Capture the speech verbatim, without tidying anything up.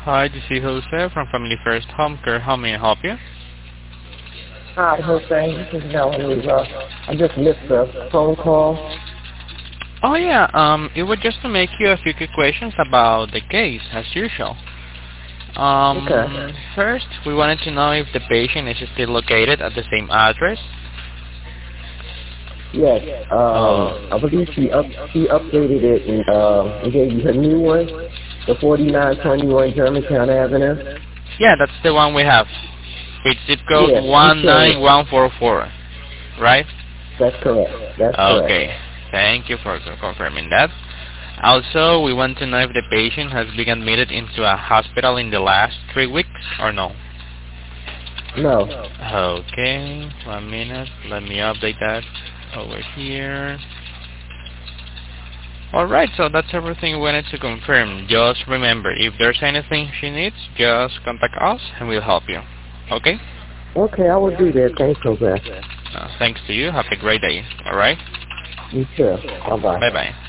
Hi, this is Jose from Family First Home Care. How may I help you? Hi, Jose. This is Melanie. Uh, I just missed the phone call. Oh yeah, um, it was just to make you a few quick questions about the case, as usual. Um, Okay. First, we wanted to know if the patient is still located at the same address. Yes. Um, Oh, I believe she up she updated it and uh, and gave you her new one, the forty-nine twenty-one Germantown Avenue. yeah, that's the one we have. With zip code Yes, you one nine said one four four, right? that's correct. That's correct. Okay, thank you for co- confirming that. Also, we want to know if the patient has been admitted into a hospital in the last three weeks or no. No. Okay, one minute. Let me update that over here. Alright, so that's everything we wanted to confirm. Just remember, if there's anything she needs, just contact us and we'll help you. Okay? Okay, I will do that. Thanks, Jose. Uh, thanks to you. Have a great day. Alright? You too. Bye bye. Bye-bye.